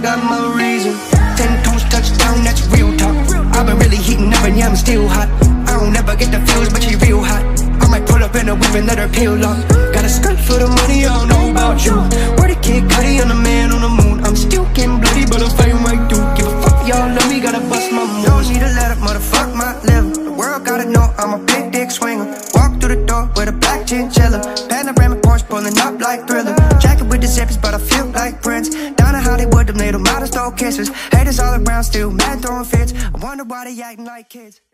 got my reason. 10 toes touchdown, that's real talk. I've been really heating up and yeah, I'm still hot. I don't ever get the feels, but she real hot. I might pull up in a whip and let her peel off. Got a skirt for the money, I don't know about you. Where the Kid Cudi and the man on the moon. I'm still getting bloody, but I'm fighting right through. Give a fuck, y'all love me, gotta bust my moves. Don't need a letter, motherfuck my liver. The world gotta know I'm a big dick swinger. Walk through the door with a black chinchilla. Panoramic Porsche pulling up like Thriller. Jacket with the zippers, but I feel like Prince. Down in Hollywood, them little models throw kisses. Haters all around, still mad throwing fits. I wonder why they acting like kids.